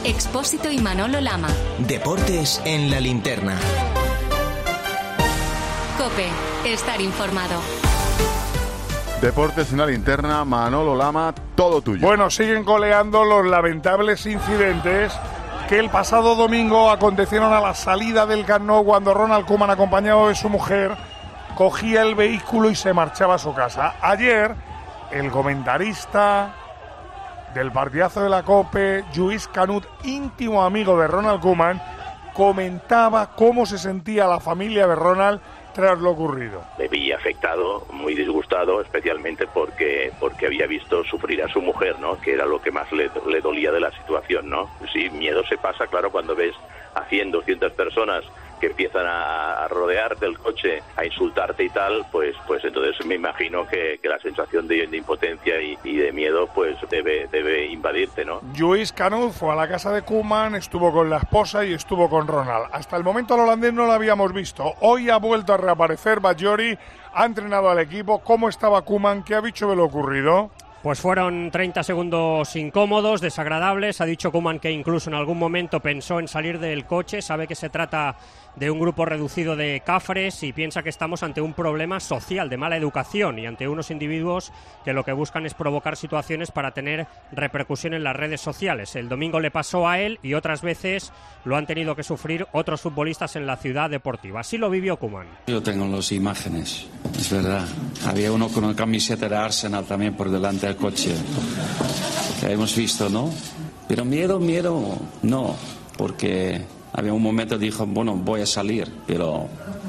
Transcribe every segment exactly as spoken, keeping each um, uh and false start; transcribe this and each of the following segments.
Expósito y Manolo Lama. Deportes en la linterna. COPE. Estar informado. Deportes en la linterna, Manolo Lama, todo tuyo. Bueno, siguen coleando los lamentables incidentes que el pasado domingo acontecieron a la salida del Camp Nou cuando Ronald Koeman, acompañado de su mujer, cogía el vehículo y se marchaba a su casa. Ayer, el comentarista del partidazo de la COPE, Lluís Canut, íntimo amigo de Ronald Koeman, comentaba cómo se sentía la familia de Ronald tras lo ocurrido. Me vi afectado, muy disgustado, especialmente porque porque había visto sufrir a su mujer, ¿no? Que era lo que más le, le dolía de la situación, ¿no? Sí, miedo se pasa, claro, cuando ves a cien, doscientas personas que empiezan a, a rodearte el coche, a insultarte y tal, pues pues entonces me imagino que, que la sensación de, de impotencia y, y de miedo pues debe debe invadirte, ¿no? Lluís Canut fue a la casa de Koeman, estuvo con la esposa y estuvo con Ronald. Hasta el momento al holandés no lo habíamos visto. Hoy ha vuelto a reaparecer Bajori, ha entrenado al equipo. ¿Cómo estaba Koeman? ¿Qué ha dicho de lo ocurrido? Pues fueron treinta segundos incómodos, desagradables. Ha dicho Koeman que incluso en algún momento pensó en salir del coche. Sabe que se trata de un grupo reducido de cafres y piensa que estamos ante un problema social de mala educación y ante unos individuos que lo que buscan es provocar situaciones para tener repercusión en las redes sociales. El domingo le pasó a él y otras veces lo han tenido que sufrir otros futbolistas en la ciudad deportiva. Así lo vivió Koeman. Yo tengo las imágenes, es verdad. Había uno con una camiseta de Arsenal también por delante del coche, que hemos visto, ¿no? Pero miedo, miedo, no, porque había un momento que dijo, bueno, voy a salir, pero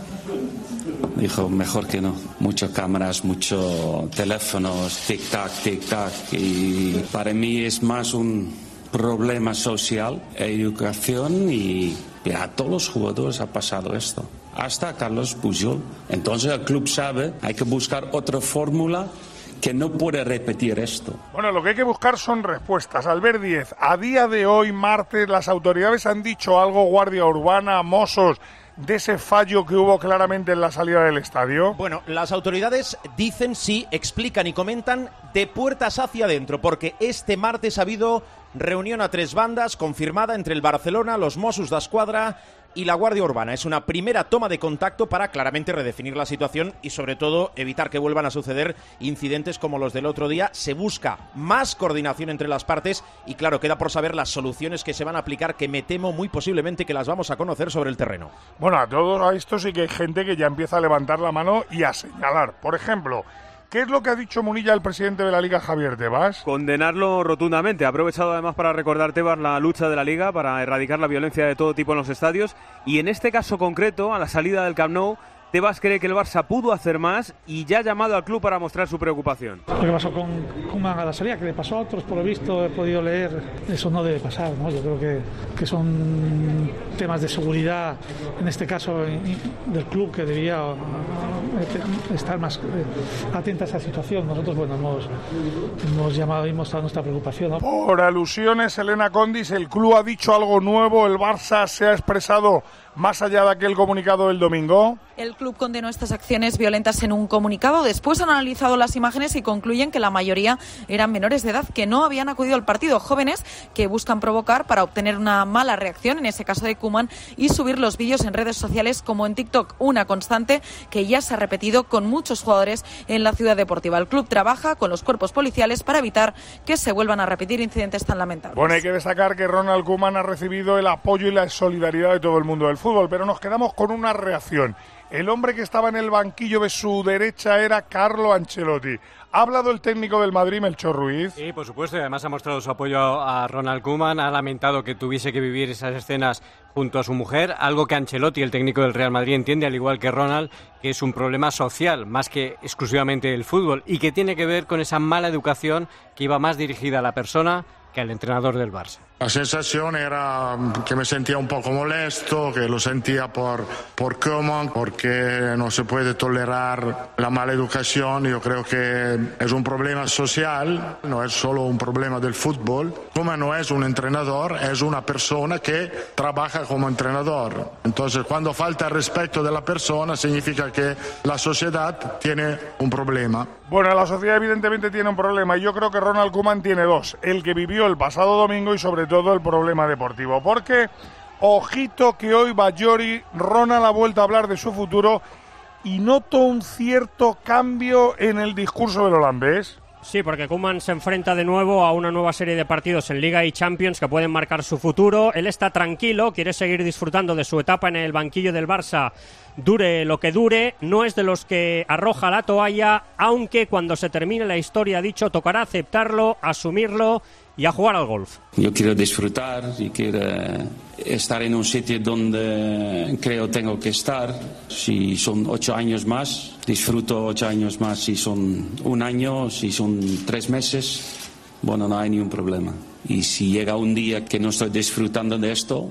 dijo, mejor que no. Muchas cámaras, muchos teléfonos, tic-tac, tic-tac, y para mí es más un problema social, educación, y, y a todos los jugadores ha pasado esto. Hasta Carlos Puyol. Entonces el club sabe, hay que buscar otra fórmula que no puede repetir esto. Bueno, lo que hay que buscar son respuestas. Albert Díez, a día de hoy, martes, las autoridades han dicho algo, Guardia Urbana, Mossos, de ese fallo que hubo claramente en la salida del estadio. Bueno, las autoridades dicen, sí, explican y comentan de puertas hacia adentro, porque este martes ha habido reunión a tres bandas confirmada entre el Barcelona, los Mossos d'Esquadra y la Guardia Urbana. Es una primera toma de contacto para claramente redefinir la situación y sobre todo evitar que vuelvan a suceder incidentes como los del otro día. Se busca más coordinación entre las partes y claro, queda por saber las soluciones que se van a aplicar, que me temo muy posiblemente que las vamos a conocer sobre el terreno. Bueno, a todo esto sí que hay gente que ya empieza a levantar la mano y a señalar. Por ejemplo, ¿qué es lo que ha dicho Munilla, el presidente de la Liga, Javier Tebas? Condenarlo rotundamente. Ha aprovechado además para recordar Tebas la lucha de la Liga para erradicar la violencia de todo tipo en los estadios. Y en este caso concreto, a la salida del Camp Nou, Tebas cree que el Barça pudo hacer más y ya ha llamado al club para mostrar su preocupación. Lo que pasó con Koeman a la salida, que le pasó a otros, por lo visto, he podido leer, eso no debe pasar, ¿no? Yo creo que, que son temas de seguridad, en este caso del club, que debía estar más atenta a esa situación. Nosotros, bueno, hemos, hemos llamado y mostrado nuestra preocupación, ¿no? Por alusiones, Elena Condis, el club ha dicho algo nuevo, el Barça se ha expresado más allá de aquel comunicado del domingo. El club condenó estas acciones violentas en un comunicado. Después han analizado las imágenes y concluyen que la mayoría eran menores de edad que no habían acudido al partido, jóvenes que buscan provocar para obtener una mala reacción, en ese caso de Koeman, y subir los vídeos en redes sociales como en TikTok, una constante que ya se ha repetido con muchos jugadores en la ciudad deportiva. El club trabaja con los cuerpos policiales para evitar que se vuelvan a repetir incidentes tan lamentables. Bueno, hay que destacar que Ronald Koeman ha recibido el apoyo y la solidaridad de todo el mundo del fútbol, pero nos quedamos con una reacción. El hombre que estaba en el banquillo de su derecha era Carlo Ancelotti. ¿Ha hablado el técnico del Madrid, Melchor Ruiz? Sí, por supuesto, y además ha mostrado su apoyo a Ronald Koeman, ha lamentado que tuviese que vivir esas escenas junto a su mujer, algo que Ancelotti, el técnico del Real Madrid, entiende, al igual que Ronald, que es un problema social, más que exclusivamente el fútbol, y que tiene que ver con esa mala educación que iba más dirigida a la persona que al entrenador del Barça. La sensación era que me sentía un poco molesto, que lo sentía por, por Koeman, porque no se puede tolerar la mala educación. Yo creo que es un problema social, no es solo un problema del fútbol. Koeman no es un entrenador, es una persona que trabaja como entrenador. Entonces, cuando falta el respeto de la persona, significa que la sociedad tiene un problema. Bueno, la sociedad evidentemente tiene un problema y yo creo que Ronald Koeman tiene dos. El que vivió el pasado domingo y sobre todo el problema deportivo. Porque, ojito que hoy Bajori, Ronald ha vuelto a hablar de su futuro y noto un cierto cambio en el discurso del holandés. Sí, porque Koeman se enfrenta de nuevo a una nueva serie de partidos en Liga y Champions que pueden marcar su futuro. Él está tranquilo, quiere seguir disfrutando de su etapa en el banquillo del Barça, dure lo que dure. No es de los que arroja la toalla, aunque cuando se termine la historia, ha dicho, tocará aceptarlo, asumirlo y a jugar al golf. Yo quiero disfrutar y quiero estar en un sitio donde creo tengo que estar. Si son ocho años más, disfruto ocho años más. Si son un año, si son tres meses, bueno, no hay ningún problema. Y si llega un día que no estoy disfrutando de esto,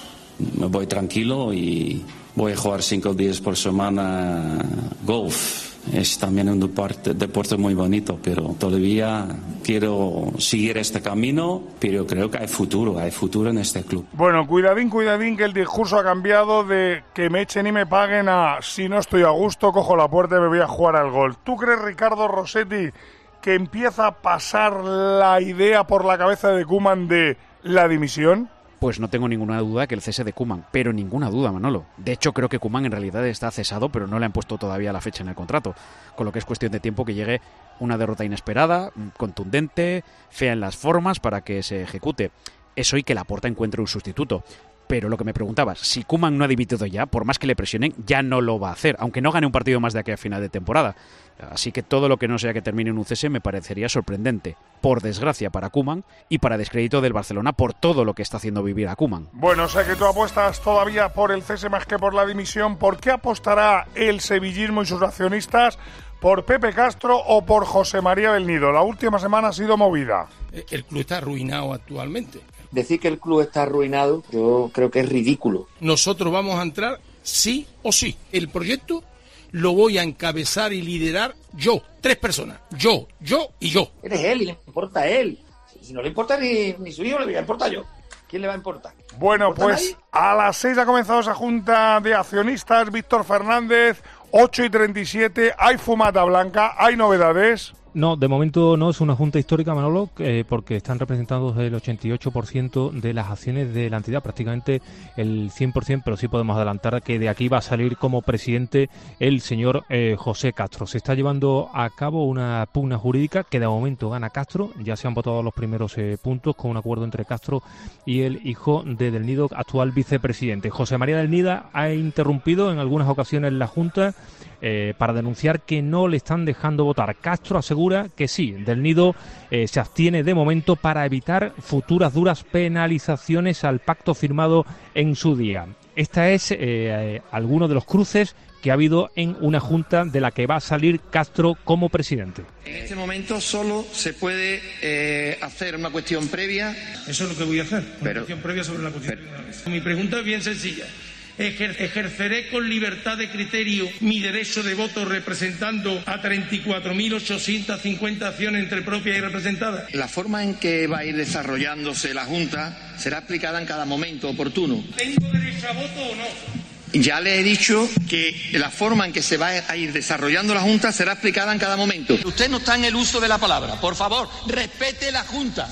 me voy tranquilo y voy a jugar cinco días por semana golf. Es también un deporte, deporte muy bonito, pero todavía quiero seguir este camino, pero creo que hay futuro, hay futuro en este club. Bueno, cuidadín, cuidadín, que el discurso ha cambiado de que me echen y me paguen a si no estoy a gusto, cojo la puerta y me voy a jugar al gol. ¿Tú crees, Ricardo Rossetti, que empieza a pasar la idea por la cabeza de Koeman de la dimisión? Pues no tengo ninguna duda que el cese de Koeman, pero ninguna duda, Manolo. De hecho, creo que Koeman en realidad está cesado, pero no le han puesto todavía la fecha en el contrato, con lo que es cuestión de tiempo que llegue una derrota inesperada, contundente, fea en las formas para que se ejecute. Eso y que Laporta encuentre un sustituto. Pero lo que me preguntabas, si Koeman no ha dimitido ya, por más que le presionen, ya no lo va a hacer, aunque no gane un partido más de aquí a final de temporada. Así que todo lo que no sea que termine en un cese me parecería sorprendente, por desgracia para Koeman y para descrédito del Barcelona por todo lo que está haciendo vivir a Koeman. Bueno, o sea que tú apuestas todavía por el cese más que por la dimisión. ¿Por qué apostará el sevillismo y sus accionistas por Pepe Castro o por José María del Nido? La última semana ha sido movida. El club está arruinado actualmente. Decir que el club está arruinado, yo creo que es ridículo. Nosotros vamos a entrar sí o sí. El proyecto lo voy a encabezar y liderar yo. Tres personas. Yo, yo y yo. Eres él y le importa a él. Si no le importa ni, ni su hijo, le voy a importar yo. ¿Quién le va a importar? Bueno, pues a las seis ha comenzado esa junta de accionistas. Víctor Fernández, ocho y treinta y siete. Hay fumata blanca, hay novedades. No, de momento no es una junta histórica, Manolo, eh, porque están representados el ochenta y ocho por ciento de las acciones de la entidad, prácticamente el cien por ciento, pero sí podemos adelantar que de aquí va a salir como presidente el señor eh, José Castro. Se está llevando a cabo una pugna jurídica que de momento gana Castro, ya se han votado los primeros eh, puntos con un acuerdo entre Castro y el hijo de Del Nido, actual vicepresidente. José María Del Nido ha interrumpido en algunas ocasiones la junta eh, para denunciar que no le están dejando votar. Castro asegura que sí, Del Nido eh, se abstiene de momento para evitar futuras duras penalizaciones al pacto firmado en su día. Esta es eh, eh, alguno de los cruces que ha habido en una junta de la que va a salir Castro como presidente. En este momento solo se puede eh, hacer una cuestión previa. Eso es lo que voy a hacer, una pero, cuestión previa sobre la Constitución. Mi pregunta es bien sencilla. Ejer- ejerceré con libertad de criterio mi derecho de voto representando a treinta y cuatro mil ochocientas cincuenta acciones entre propias y representadas. La forma en que va a ir desarrollándose la Junta será aplicada en cada momento oportuno. ¿Tengo derecho a voto o no? Ya le he dicho que la forma en que se va a ir desarrollando la Junta será aplicada en cada momento. Usted no está en el uso de la palabra. Por favor, respete la Junta.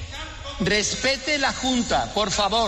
Respete la Junta, por favor.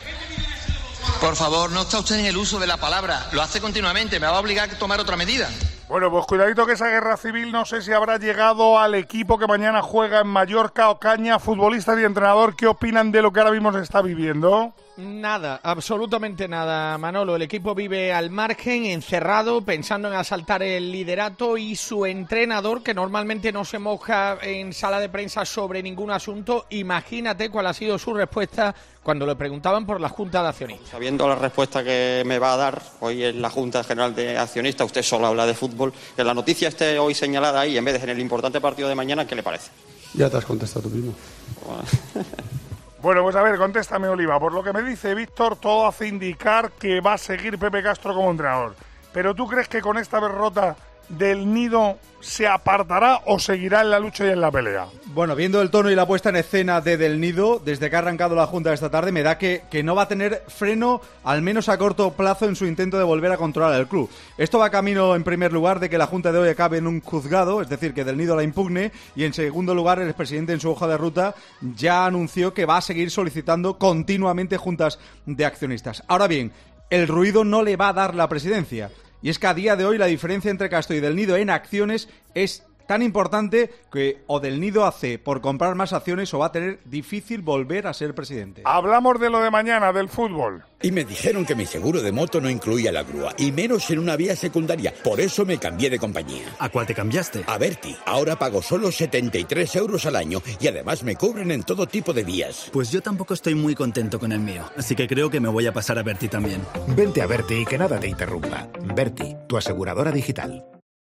Por favor, no está usted en el uso de la palabra. Lo hace continuamente. Me va a obligar a tomar otra medida. Bueno, pues cuidadito que esa guerra civil no sé si habrá llegado al equipo que mañana juega en Mallorca. Ocaña, futbolistas y entrenador, ¿qué opinan de lo que ahora mismo se está viviendo? Nada, absolutamente nada, Manolo. El equipo vive al margen, encerrado, pensando en asaltar el liderato, y su entrenador, que normalmente no se moja en sala de prensa sobre ningún asunto, imagínate cuál ha sido su respuesta cuando le preguntaban por la Junta de Accionistas. Sabiendo la respuesta que me va a dar hoy en la Junta General de Accionistas, usted solo habla de fútbol, que la noticia esté hoy señalada ahí en vez de en el importante partido de mañana, ¿qué le parece? Ya te has contestado tú mismo. Bueno. Bueno, pues a ver, contéstame, Oliva. Por lo que me dice Víctor, todo hace indicar que va a seguir Pepe Castro como entrenador. ¿Pero tú crees que con esta derrota del Nido se apartará o seguirá en la lucha y en la pelea? Bueno, viendo el tono y la puesta en escena de Del Nido, desde que ha arrancado la Junta esta tarde, me da que, que no va a tener freno, al menos a corto plazo, en su intento de volver a controlar el club. Esto va camino, en primer lugar, de que la Junta de hoy acabe en un juzgado, es decir, que Del Nido la impugne, y en segundo lugar, el expresidente en su hoja de ruta ya anunció que va a seguir solicitando continuamente juntas de accionistas. Ahora bien, el ruido no le va a dar la presidencia. Y es que a día de hoy la diferencia entre Castro y Del Nido en acciones es tan importante que o Del Nido hace por comprar más acciones o va a tener difícil volver a ser presidente. Hablamos de lo de mañana, del fútbol. Y me dijeron que mi seguro de moto no incluía la grúa, y menos en una vía secundaria. Por eso me cambié de compañía. ¿A cuál te cambiaste? A Berti. Ahora pago solo setenta y tres euros al año y además me cubren en todo tipo de vías. Pues yo tampoco estoy muy contento con el mío, así que creo que me voy a pasar a Berti también. Vente a Berti y que nada te interrumpa. Berti, tu aseguradora digital.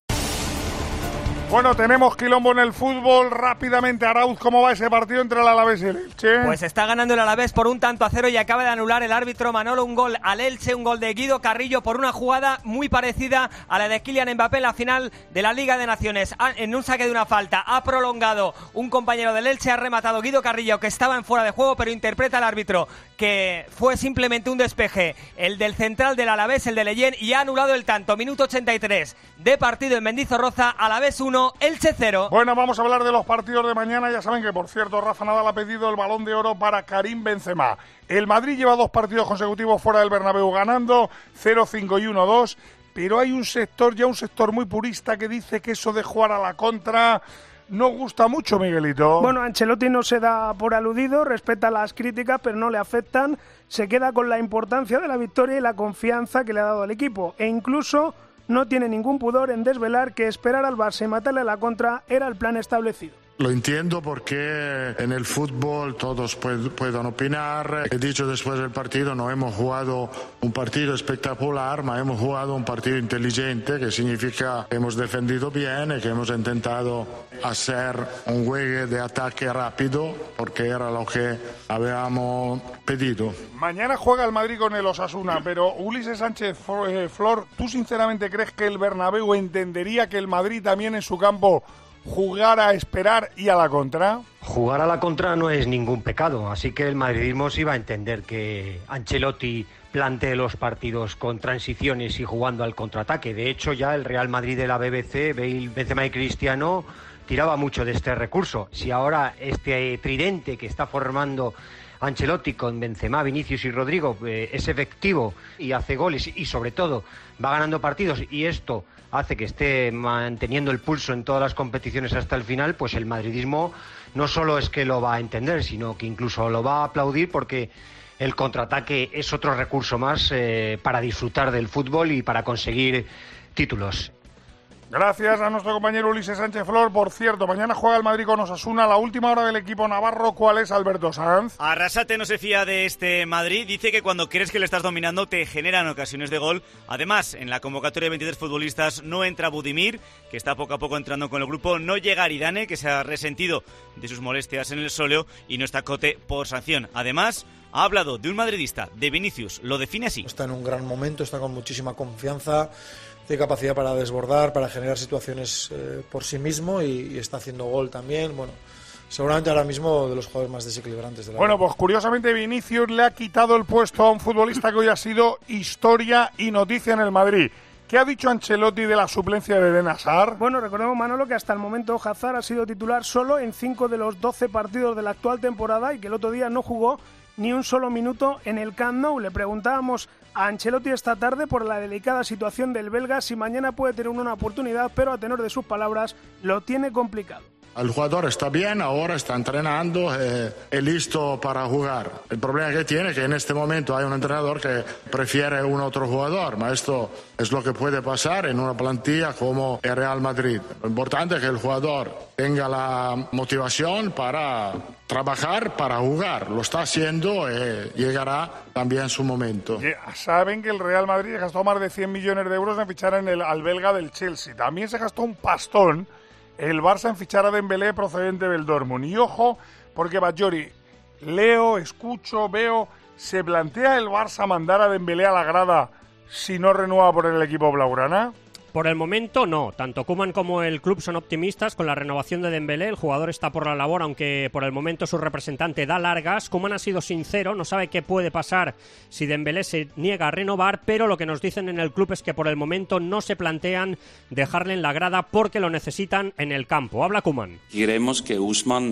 Bueno, tenemos quilombo en el fútbol. Rápidamente, Arauz, ¿cómo va ese partido entre el Alavés y el Elche? Pues está ganando el Alavés por un tanto a cero y acaba de anular el árbitro Manolo un gol al Elche, un gol de Guido Carrillo por una jugada muy parecida a la de Kylian Mbappé en la final de la Liga de Naciones. En un saque de una falta ha prolongado un compañero del Elche, ha rematado Guido Carrillo, que estaba en fuera de juego, pero interpreta el árbitro que fue simplemente un despeje, el del central del Alavés, el de Leyen, y ha anulado el tanto. Minuto ochenta y tres de partido en Mendizorroza, Alavés uno, Elche cero. Bueno, vamos a hablar de los partidos de mañana. Ya saben que, por cierto, Rafa Nadal ha pedido el Balón de Oro para Karim Benzema. El Madrid lleva dos partidos consecutivos fuera del Bernabéu ganando, cero cinco y uno dos, pero hay un sector, ya un sector muy purista, que dice que eso de jugar a la contra no gusta mucho, Miguelito. Bueno, Ancelotti no se da por aludido, respeta las críticas, pero no le afectan. Se queda con la importancia de la victoria y la confianza que le ha dado al equipo, e incluso no tiene ningún pudor en desvelar que esperar al Barça y matarle a la contra era el plan establecido. Lo entiendo porque en el fútbol todos pueden opinar. He dicho después del partido, no hemos jugado un partido espectacular, pero hemos jugado un partido inteligente, que significa que hemos defendido bien y que hemos intentado hacer un juego de ataque rápido, porque era lo que habíamos pedido. Mañana juega el Madrid con el Osasuna, pero Ulises Sánchez Flor, ¿tú sinceramente crees que el Bernabéu entendería que el Madrid también en su campo jugar a esperar y a la contra? Jugar a la contra no es ningún pecado, así que el madridismo sí va a entender que Ancelotti plantee los partidos con transiciones y jugando al contraataque. De hecho, ya el Real Madrid de la B B C, Bale, Benzema y Cristiano, tiraba mucho de este recurso. Si ahora este tridente que está formando Ancelotti con Benzema, Vinicius y Rodrigo eh, es efectivo y hace goles y sobre todo va ganando partidos, y esto hace que esté manteniendo el pulso en todas las competiciones hasta el final, pues el madridismo no solo es que lo va a entender, sino que incluso lo va a aplaudir, porque el contraataque es otro recurso más eh, para disfrutar del fútbol y para conseguir títulos. Gracias a nuestro compañero Ulises Sánchez Flor. Por cierto, mañana juega el Madrid con Osasuna. La última hora del equipo navarro, ¿cuál es, Alberto Sanz? Arrasate no se fía de este Madrid. Dice que cuando crees que le estás dominando te generan ocasiones de gol. Además, en la convocatoria de veintitrés futbolistas no entra Budimir, que está poco a poco entrando con el grupo. No llega Aridane, que se ha resentido de sus molestias en el sóleo, y no está Cote por sanción. Además, ha hablado de un madridista, de Vinicius. Lo define así. Está en un gran momento, está con muchísima confianza, tiene capacidad para desbordar, para generar situaciones eh, por sí mismo, y, y está haciendo gol también. Bueno, seguramente ahora mismo de los jugadores más desequilibrantes de la Bueno, liga. Pues curiosamente Vinicius le ha quitado el puesto a un futbolista que hoy ha sido historia y noticia en el Madrid. ¿Qué ha dicho Ancelotti de la suplencia de Eden Hazard? Bueno, recordemos, Manolo, que hasta el momento Hazard ha sido titular solo en cinco de los doce partidos de la actual temporada y que el otro día no jugó ni un solo minuto en el Camp Nou. Le preguntábamos a Ancelotti esta tarde por la delicada situación del belga, si mañana puede tener una oportunidad, pero a tenor de sus palabras lo tiene complicado. El jugador está bien, ahora está entrenando, eh, es listo para jugar. El problema que tiene es que en este momento hay un entrenador que prefiere un otro jugador, pero esto es lo que puede pasar en una plantilla como el Real Madrid. Lo importante es que el jugador tenga la motivación para trabajar, para jugar. Lo está haciendo y llegará también su momento. Ya saben que el Real Madrid gastó más de cien millones de euros en fichar en el, al belga del Chelsea. También se gastó un pastón el Barça en fichar a Dembélé procedente del Dortmund. Y ojo, porque Bajori, leo, escucho, veo, ¿se plantea el Barça mandar a Dembélé a la grada si no renueva por el equipo blaugrana? Por el momento no, tanto Koeman como el club son optimistas con la renovación de Dembélé, el jugador está por la labor aunque por el momento su representante da largas. Koeman ha sido sincero, no sabe qué puede pasar si Dembélé se niega a renovar, pero lo que nos dicen en el club es que por el momento no se plantean dejarle en la grada porque lo necesitan en el campo. Habla Koeman. Queremos que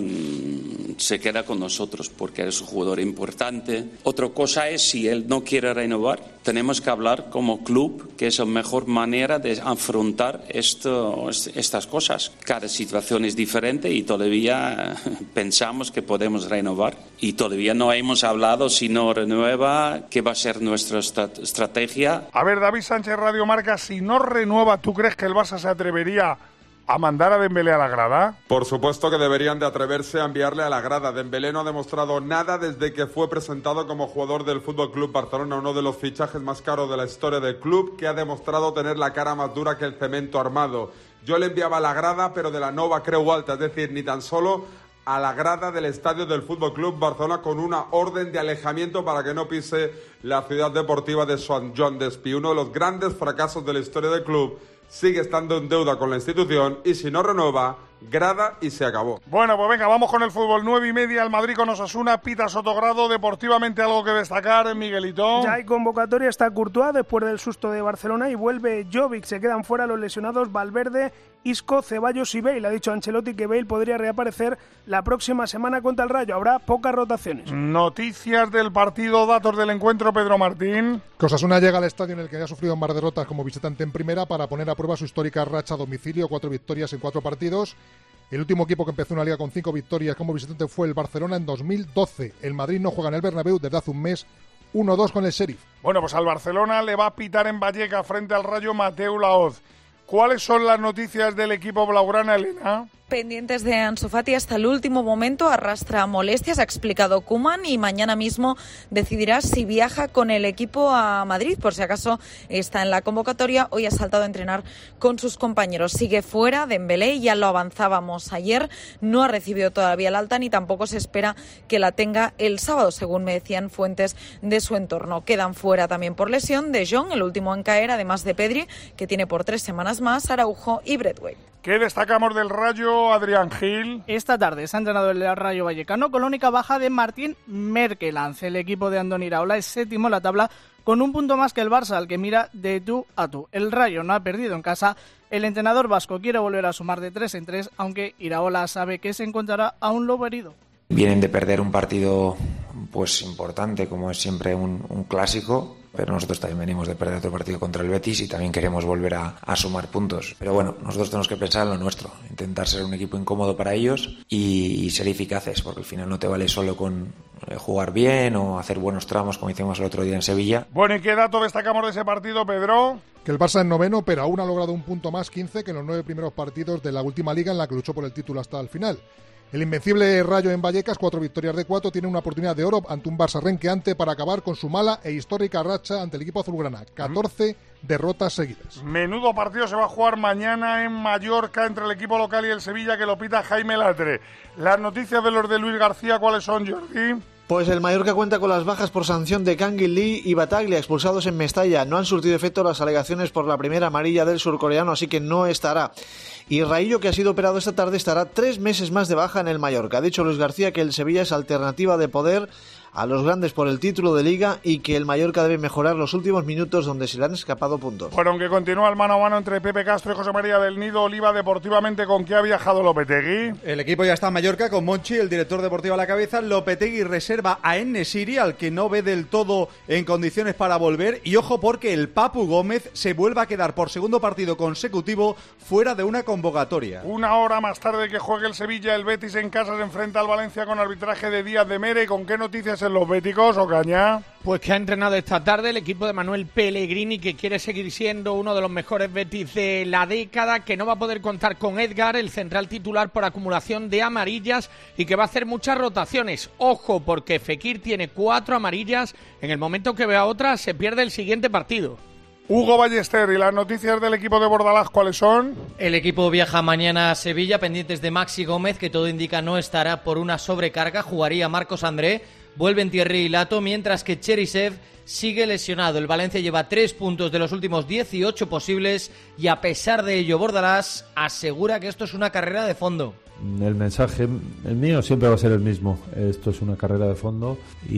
Ousmane se quede con nosotros porque es un jugador importante. Otra cosa es si él no quiere renovar, tenemos que hablar como club que es la mejor manera de afrontar esto, estas cosas. Cada situación es diferente y todavía pensamos que podemos renovar. Y todavía no hemos hablado, si no renueva, qué va a ser nuestra estrategia. A ver, David Sánchez, Radio Marca, si no renueva, ¿tú crees que el Barça se atrevería a mandar a Dembélé a la grada? Por supuesto que deberían de atreverse a enviarle a la grada. Dembélé no ha demostrado nada desde que fue presentado como jugador del F C Barcelona, uno de los fichajes más caros de la historia del club, que ha demostrado tener la cara más dura que el cemento armado. Yo le enviaba a la grada, pero de la Nova Creu Alta, es decir, ni tan solo a la grada del estadio del F C Barcelona con una orden de alejamiento para que no pise la ciudad deportiva de Sant Joan d'Espí. Uno de los grandes fracasos de la historia del club. Sigue estando en deuda con la institución y si no renueva, grada y se acabó. Bueno, pues venga, vamos con el fútbol. Nueve y media, el Madrid con Osasuna, Pita Sotogrado. Deportivamente, algo que destacar, Miguelito. Ya hay convocatoria, está Courtois después del susto de Barcelona y vuelve Jovic. Se quedan fuera los lesionados Valverde, Isco, Ceballos y Bale. Ha dicho Ancelotti que Bale podría reaparecer la próxima semana contra el Rayo. Habrá pocas rotaciones. Noticias del partido, datos del encuentro, Pedro Martín. Que Osasuna llega al estadio en el que ha sufrido más derrotas como visitante en primera para poner a prueba su histórica racha a domicilio, cuatro victorias en cuatro partidos. El último equipo que empezó una liga con cinco victorias como visitante fue el Barcelona en dos mil doce. El Madrid no juega en el Bernabéu desde hace un mes, uno dos con el Sheriff. Bueno, pues al Barcelona le va a pitar en Vallecas frente al Rayo Mateu Laoz. ¿Cuáles son las noticias del equipo blaugrana, Elena? Pendientes de Ansu Fati hasta el último momento, arrastra molestias, ha explicado Koeman, y mañana mismo decidirá si viaja con el equipo a Madrid, por si acaso está en la convocatoria. Hoy ha saltado a entrenar con sus compañeros. Sigue fuera Dembélé, ya lo avanzábamos ayer, no ha recibido todavía el alta ni tampoco se espera que la tenga el sábado, según me decían fuentes de su entorno. Quedan fuera también por lesión De Jong, el último en caer, además de Pedri, que tiene por tres semanas más, Araujo y Braithwaite. ¿Qué destacamos del Rayo, Adrián Gil? Esta tarde se ha entrenado el Rayo Vallecano con la única baja de Martín Merkelanz. El equipo de Andoni Iraola es séptimo en la tabla con un punto más que el Barça, al que mira de tú a tú. El Rayo no ha perdido en casa. El entrenador vasco quiere volver a sumar de tres en tres, aunque Iraola sabe que se encontrará a un lobo herido. Vienen de perder un partido pues importante, como es siempre un, un clásico, pero nosotros también venimos de perder otro partido contra el Betis y también queremos volver a, a sumar puntos. Pero bueno, nosotros tenemos que pensar en lo nuestro, intentar ser un equipo incómodo para ellos y, y ser eficaces, porque al final no te vale solo con eh, jugar bien o hacer buenos tramos como hicimos el otro día en Sevilla. Bueno, ¿y qué dato destacamos de ese partido, Pedro? Que el Barça es noveno, pero aún ha logrado un punto más, quince, que en los nueve primeros partidos de la última liga en la que luchó por el título hasta el final. El invencible Rayo en Vallecas, cuatro victorias de cuatro, tiene una oportunidad de oro ante un Barça renqueante para acabar con su mala e histórica racha ante el equipo azulgrana. catorce derrotas seguidas. Menudo partido se va a jugar mañana en Mallorca entre el equipo local y el Sevilla, que lo pita Jaime Latre. Las noticias de los de Luis García, ¿cuáles son, Jordi? Pues el Mallorca cuenta con las bajas por sanción de Kangin Lee y Bataglia, expulsados en Mestalla. No han surtido efecto las alegaciones por la primera amarilla del surcoreano, así que no estará. Y Raillo, que ha sido operado esta tarde, estará tres meses más de baja en el Mallorca. Ha dicho Luis García que el Sevilla es alternativa de poder a los grandes por el título de Liga y que el Mallorca debe mejorar los últimos minutos donde se le han escapado puntos. Bueno, aunque continúa el mano a mano entre Pepe Castro y José María del Nido Oliva, deportivamente, ¿con qué ha viajado Lopetegui? El equipo ya está en Mallorca con Monchi, el director deportivo a la cabeza. Lopetegui reserva a En-Nesyri, al que no ve del todo en condiciones para volver. Y ojo, porque el Papu Gómez se vuelve a quedar por segundo partido consecutivo fuera de una convocatoria. Una hora más tarde que juegue el Sevilla, el Betis en casa se enfrenta al Valencia con arbitraje de Díaz de Mere. ¿Con qué noticias en los béticos, Ocaña? Pues que ha entrenado esta tarde el equipo de Manuel Pellegrini, que quiere seguir siendo uno de los mejores Betis de la década, que no va a poder contar con Edgar, el central titular, por acumulación de amarillas, y que va a hacer muchas rotaciones. Ojo, porque Fekir tiene cuatro amarillas, en el momento que vea otra se pierde el siguiente partido. Hugo Ballester, ¿y las noticias del equipo de Bordalás cuáles son? El equipo viaja mañana a Sevilla, pendientes de Maxi Gómez, que todo indica no estará por una sobrecarga. Jugaría Marcos André, vuelven Thierry y Lato, mientras que Cherisev sigue lesionado. El Valencia lleva tres puntos de los últimos dieciocho posibles y a pesar de ello Bordalás asegura que esto es una carrera de fondo. El mensaje, el mío siempre va a ser el mismo. Esto es una carrera de fondo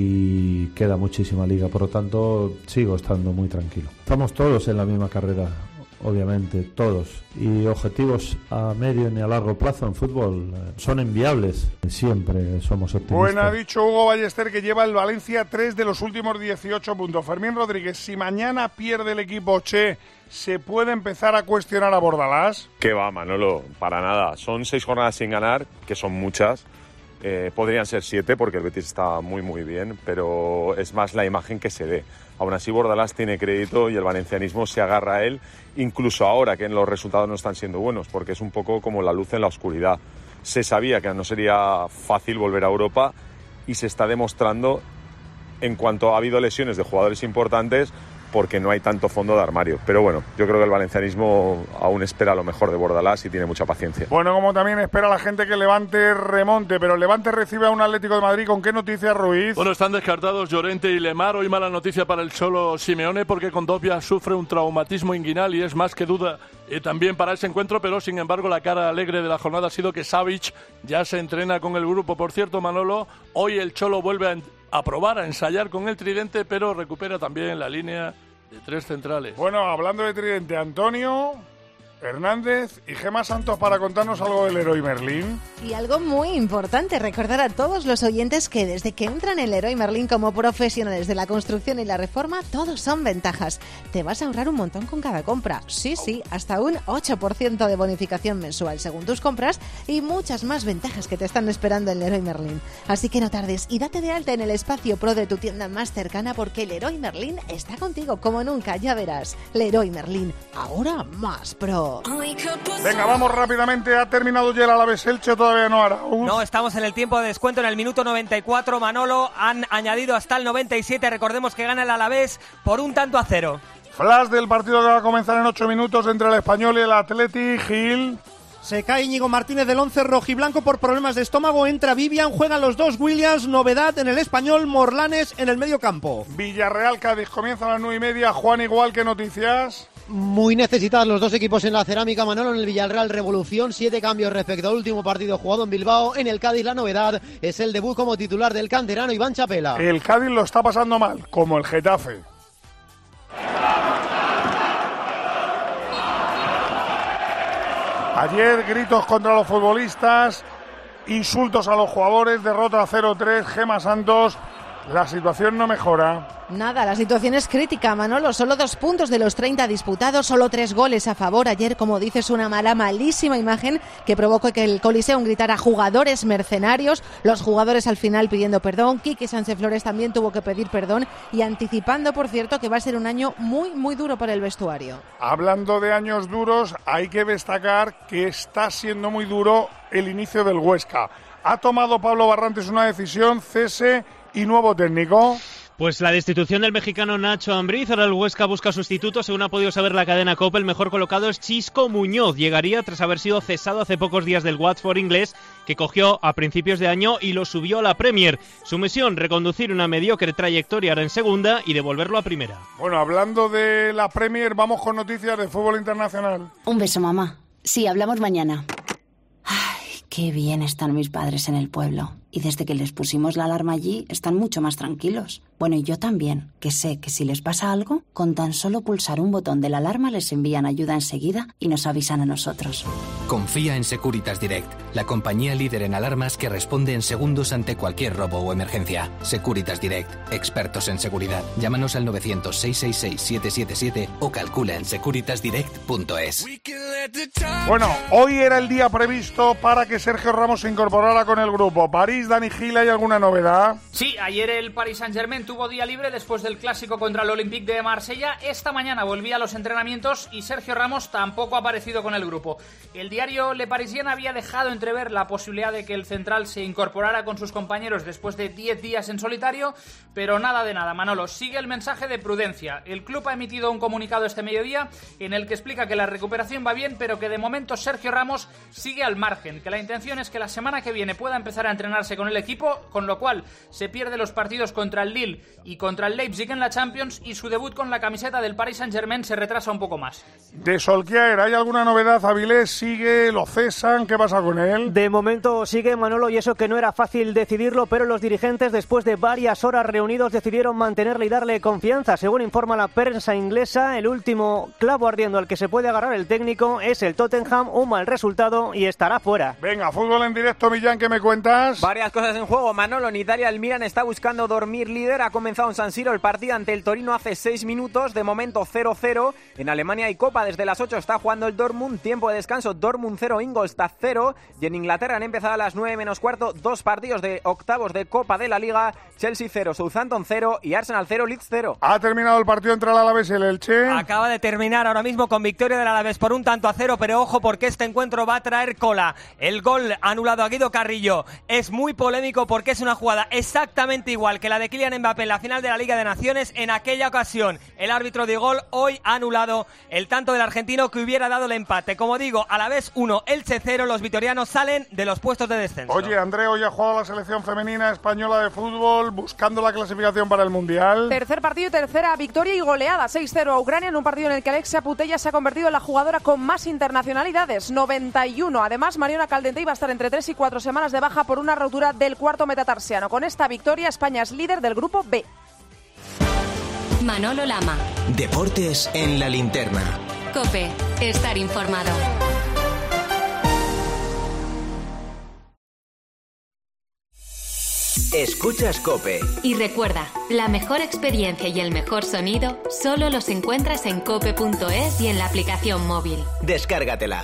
y queda muchísima liga, por lo tanto sigo estando muy tranquilo. Estamos todos en la misma carrera, obviamente, todos. Y objetivos a medio ni a largo plazo en fútbol eh, son inviables. Siempre somos optimistas. Bueno, ha dicho Hugo Ballester que lleva el Valencia tres de los últimos dieciocho puntos. Fermín Rodríguez, si mañana pierde el equipo Che, ¿se puede empezar a cuestionar a Bordalás? ¿Qué va, Manolo? Para nada. Son seis jornadas sin ganar, que son muchas. Eh, podrían ser siete porque el Betis está muy muy bien, pero es más la imagen que se dé. Aún así Bordalás tiene crédito y el valencianismo se agarra a él, incluso ahora que los resultados no están siendo buenos, porque es un poco como la luz en la oscuridad. Se sabía que no sería fácil volver a Europa y se está demostrando en cuanto ha habido lesiones de jugadores importantes, porque no hay tanto fondo de armario. Pero bueno, yo creo que el valencianismo aún espera lo mejor de Bordalás y tiene mucha paciencia. Bueno, como también espera la gente que Levante remonte, pero el Levante recibe a un Atlético de Madrid. ¿Con qué noticias, Ruiz? Bueno, están descartados Llorente y Lemar. Hoy mala noticia para el Cholo Simeone porque Condovia sufre un traumatismo inguinal y es más que duda eh, también para ese encuentro, pero sin embargo la cara alegre de la jornada ha sido que Savic ya se entrena con el grupo. Por cierto, Manolo, hoy el Cholo vuelve a, a probar, a ensayar con el tridente, pero recupera también la línea de tres centrales. Bueno, hablando de tridente, Antonio, Hernández y Gemma Santos para contarnos algo del Leroy Merlin. Y algo muy importante, recordar a todos los oyentes que desde que entran en Leroy Merlin como profesionales de la construcción y la reforma, todos son ventajas. Te vas a ahorrar un montón con cada compra. Sí, sí, hasta un ocho por ciento de bonificación mensual según tus compras y muchas más ventajas que te están esperando en Leroy Merlin. Así que no tardes y date de alta en el espacio pro de tu tienda más cercana porque Leroy Merlin está contigo como nunca, ya verás. Leroy Merlin, ahora más pro. Venga, vamos rápidamente. ¿Ha terminado ya el Alavés Elche o todavía no, Araúz? No, estamos en el tiempo de descuento en el minuto noventa y cuatro. Manolo, han añadido hasta el noventa y siete. Recordemos que gana el Alavés por un tanto a cero. Flash del partido que va a comenzar en ocho minutos entre el Español y el Atleti. Gil. Se cae Íñigo Martínez del once rojiblanco por problemas de estómago. Entra Vivian, juegan los dos Williams. Novedad en el Español, Morlanes en el medio campo. Villarreal Cádiz comienza a las nueve y media. Juan, igual que noticias. Muy necesitados los dos equipos en la cerámica, Manolo. En el Villarreal Revolución, siete cambios respecto al último partido jugado en Bilbao. En el Cádiz la novedad es el debut como titular del canterano Iván Chapela. El Cádiz lo está pasando mal, como el Getafe. Ayer gritos contra los futbolistas, insultos a los jugadores, derrota cero tres, Gemma Santos. La situación no mejora. Nada, la situación es crítica, Manolo. Solo dos puntos de los treinta disputados, solo tres goles a favor. Ayer, como dices, una mala, malísima imagen que provocó que el Coliseum gritara jugadores mercenarios. Los jugadores al final pidiendo perdón. Quique Sánchez Flores también tuvo que pedir perdón y anticipando, por cierto, que va a ser un año muy, muy duro para el vestuario. Hablando de años duros, hay que destacar que está siendo muy duro el inicio del Huesca. Ha tomado Pablo Barrantes una decisión, cese y nuevo técnico. Pues la destitución del mexicano Nacho Ambriz. Ahora el Huesca busca sustituto. Según ha podido saber la cadena COPE, el mejor colocado es Xisco Muñoz. Llegaría tras haber sido cesado hace pocos días del Watford inglés, que cogió a principios de año y lo subió a la Premier. Su misión, reconducir una mediocre trayectoria ahora en segunda y devolverlo a primera. Bueno, hablando de la Premier, vamos con noticias de fútbol internacional. Un beso, mamá. Sí, hablamos mañana. Ay, qué bien están mis padres en el pueblo. Y desde que les pusimos la alarma allí, están mucho más tranquilos. Bueno, y yo también, que sé que si les pasa algo, con tan solo pulsar un botón de la alarma les envían ayuda enseguida y nos avisan a nosotros. Confía en Securitas Direct, la compañía líder en alarmas que responde en segundos ante cualquier robo o emergencia. Securitas Direct, expertos en seguridad. Llámanos al novecientos, seiscientos sesenta y seis, siete siete siete o calcula en securitas direct punto es. Bueno, hoy era el día previsto para que Sergio Ramos se incorporara con el grupo. París, Dani Gil, ¿hay alguna novedad? Sí, ayer el Paris Saint-Germain tuvo día libre después del clásico contra el Olympique de Marsella. Esta mañana volvía a los entrenamientos y Sergio Ramos tampoco ha aparecido con el grupo. El diario Le Parisien había dejado entrever la posibilidad de que el central se incorporara con sus compañeros después de diez días en solitario, pero nada de nada, Manolo. Sigue el mensaje de prudencia. El club ha emitido un comunicado este mediodía en el que explica que la recuperación va bien bien, pero que de momento Sergio Ramos sigue al margen, que la intención es que la semana que viene pueda empezar a entrenarse con el equipo, con lo cual se pierde los partidos contra el Lille y contra el Leipzig en la Champions, y su debut con la camiseta del Paris Saint-Germain se retrasa un poco más. De Solskjaer, ¿hay alguna novedad? Avilés sigue, lo cesan, ¿qué pasa con él? De momento sigue, Manolo, y eso que no era fácil decidirlo, pero los dirigentes, después de varias horas reunidos, decidieron mantenerle y darle confianza. Según informa la prensa inglesa, el último clavo ardiendo al que se puede agarrar el técnico es el Tottenham, un mal resultado y estará fuera. Venga, fútbol en directo, Millán, ¿qué me cuentas? Varias cosas en juego, Manolo. En Italia el Milan está buscando dormir líder, ha comenzado en San Siro el partido ante el Torino hace seis minutos, de momento cero cero. En Alemania hay Copa, desde las ocho está jugando el Dortmund, tiempo de descanso, Dortmund cero, Ingolstadt cero, y en Inglaterra han empezado a las nueve menos cuarto dos partidos de octavos de Copa de la Liga, Chelsea cero, Southampton cero y Arsenal cero, Leeds cero. Ha terminado el partido entre el Alavés y el Elche. Acaba de terminar ahora mismo con victoria del Alavés por un tanto a cero, pero ojo porque este encuentro va a traer cola. El gol anulado a Guido Carrillo es muy polémico porque es una jugada exactamente igual que la de Kylian Mbappé en la final de la Liga de Naciones. En aquella ocasión el árbitro de gol hoy ha anulado el tanto del argentino que hubiera dado el empate. Como digo, Alavés uno, Elche cero, los vitorianos salen de los puestos de descenso. Oye, André, hoy ha jugado la selección femenina española de fútbol buscando la clasificación para el Mundial. Tercer partido y tercera victoria y goleada, seis cero a Ucrania, en un partido en el que Alexia Putellas se ha convertido en la jugadora con más internacionalidades, noventa y uno. Además, Mariona Caldentey va a estar entre tres y cuatro semanas de baja por una rotura del cuarto metatarsiano. Con esta victoria, España es líder del grupo B. Manolo Lama. Deportes en la linterna. COPE. Estar informado. Escuchas COPE. Y recuerda, la mejor experiencia y el mejor sonido solo los encuentras en cope punto es y en la aplicación móvil. Descárgatela.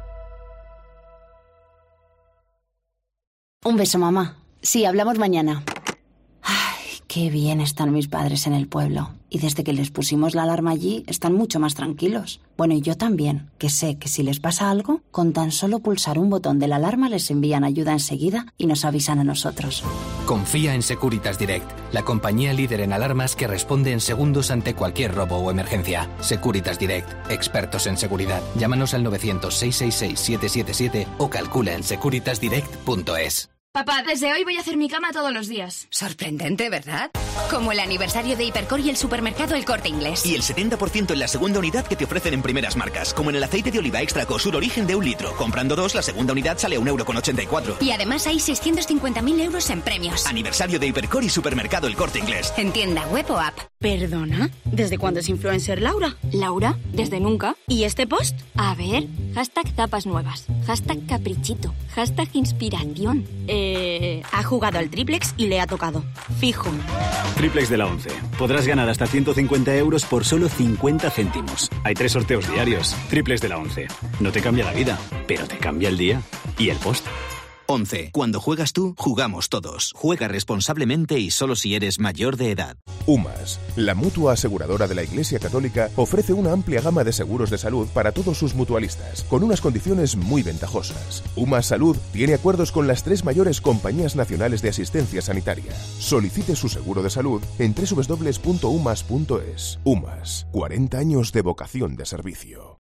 Un beso, mamá. Sí, hablamos mañana. Ay, qué bien están mis padres en el pueblo. Y desde que les pusimos la alarma allí, están mucho más tranquilos. Bueno, y yo también, que sé que si les pasa algo, con tan solo pulsar un botón de la alarma les envían ayuda enseguida y nos avisan a nosotros. Confía en Securitas Direct, la compañía líder en alarmas que responde en segundos ante cualquier robo o emergencia. Securitas Direct, expertos en seguridad. Llámanos al novecientos, seiscientos sesenta y seis, siete siete siete o calcula en securitas direct punto es. Papá, desde hoy voy a hacer mi cama todos los días. Sorprendente, ¿verdad? Como el aniversario de Hipercor y el supermercado El Corte Inglés. Y el setenta por ciento en la segunda unidad que te ofrecen en primeras marcas, como en el aceite de oliva extra Cosur Origen de un litro. Comprando dos, la segunda unidad sale a un euro con ochenta y cuatro. Y además hay seiscientos cincuenta mil euros en premios. Aniversario de Hipercor y supermercado El Corte Inglés. En tienda, web o app. ¿Perdona? ¿Desde cuándo es influencer Laura? ¿Laura? Desde nunca. ¿Y este post? A ver, hashtag tapas nuevas, hashtag caprichito, hashtag inspiración. Eh... Ha jugado al triplex y le ha tocado. Fijo. Triplex de la once. Podrás ganar hasta ciento cincuenta euros por solo cincuenta céntimos. Hay tres sorteos diarios. Triplex de la once. No te cambia la vida, pero te cambia el día y el post. once. Cuando juegas tú, jugamos todos. Juega responsablemente y solo si eres mayor de edad. UMAS, la mutua aseguradora de la Iglesia Católica, ofrece una amplia gama de seguros de salud para todos sus mutualistas, con unas condiciones muy ventajosas. UMAS Salud tiene acuerdos con las tres mayores compañías nacionales de asistencia sanitaria. Solicite su seguro de salud en doble u doble u doble u punto umas punto es. UMAS, cuarenta años de vocación de servicio.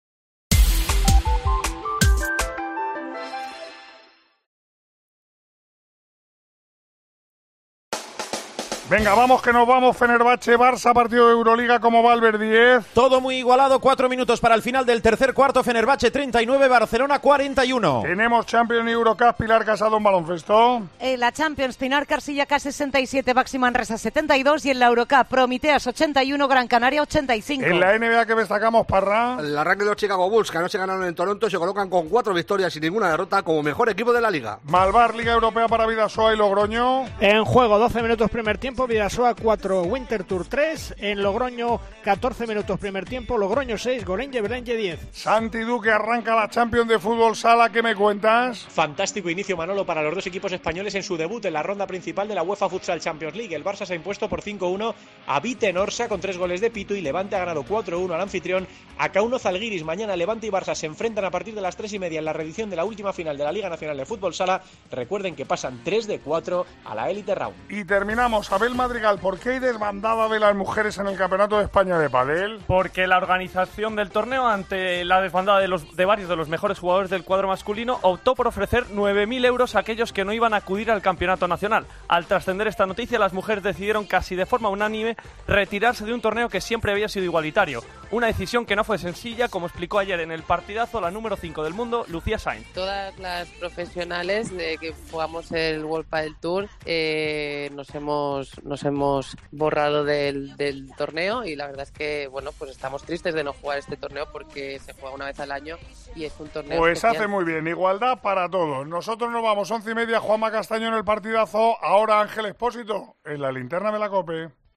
Venga, vamos que nos vamos. Fenerbahce, Barça, partido de Euroliga. ¿Cómo va el diez? Todo muy igualado, cuatro minutos para el final del tercer cuarto. Fenerbahce treinta y nueve, Barcelona cuarenta y uno. Tenemos Champions y Eurocup. Pilar Casado en baloncesto. En la Champions, Pinar Carsillaca sesenta y siete, Baxi Manresa setenta y dos y en la Eurocup, Prometeas ochenta y uno, Gran Canaria ochenta y cinco. En la N B A que destacamos, Parra. El arranque de los Chicago Bulls, que anoche ganaron en Toronto, se colocan con cuatro victorias y ninguna derrota como mejor equipo de la liga. Malvar, Liga Europea para Vidasoa y Logroño. En juego, doce minutos primer tiempo, Vidasoa cuatro, Winter Tour tres, en Logroño catorce minutos primer tiempo, Logroño seis, Gorenje Berenje diez. Santi Duque arranca la Champions de Fútbol Sala, ¿qué me cuentas? Fantástico inicio, Manolo, para los dos equipos españoles en su debut en la ronda principal de la UEFA Futsal Champions League. El Barça se ha impuesto por cinco uno a Vitenorsa con tres goles de Pitu y Levante ha ganado cuatro uno al anfitrión a Kauno Zalgiris. Mañana Levante y Barça se enfrentan a partir de las tres y media en la reedición de la última final de la Liga Nacional de Fútbol Sala. Recuerden que pasan tres de cuatro a la Elite Round. Y terminamos a ver Mabel Madrigal, ¿por qué hay desbandada de las mujeres en el Campeonato de España de pádel? Porque la organización del torneo, ante la desbandada de, los, de varios de los mejores jugadores del cuadro masculino, optó por ofrecer nueve mil euros a aquellos que no iban a acudir al campeonato nacional. Al trascender esta noticia, las mujeres decidieron casi de forma unánime retirarse de un torneo que siempre había sido igualitario. Una decisión que no fue sencilla, como explicó ayer en el partidazo la número cinco del mundo, Lucía Sainz. Todas las profesionales de que jugamos el World Padel Tour eh, nos hemos nos hemos borrado del, del torneo, y la verdad es que bueno, pues estamos tristes de no jugar este torneo porque se juega una vez al año y es un torneo Pues especial. hace muy bien, igualdad para todos. Nosotros nos vamos, once y media, Juanma Castaño en el partidazo, ahora Ángel Expósito en la linterna de la COPE.